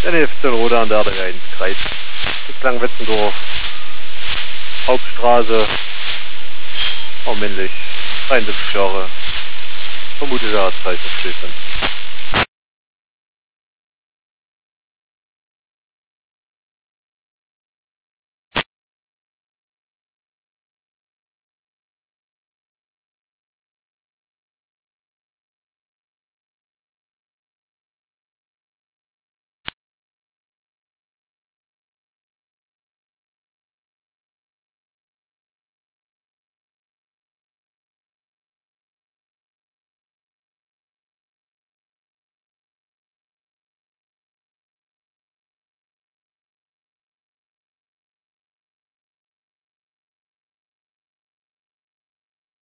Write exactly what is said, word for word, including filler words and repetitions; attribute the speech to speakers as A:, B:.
A: Dann hilft so ein Roder an der ins Kreis. Bislang Wetzendorf, Hauptstraße, auch männlich, dreiundsiebzig Jahre, vermutlich der Zeichen steht dann.